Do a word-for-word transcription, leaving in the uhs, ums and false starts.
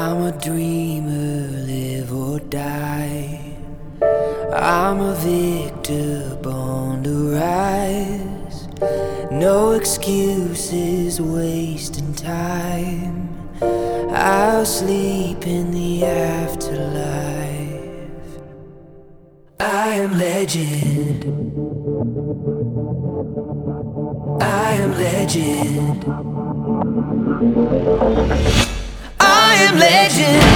I'm a dreamer, live or die. I'm a victor, born to rise. No excuses, wasting time. I'll sleep in the afterlife. I am legend. I am legend. I am legend.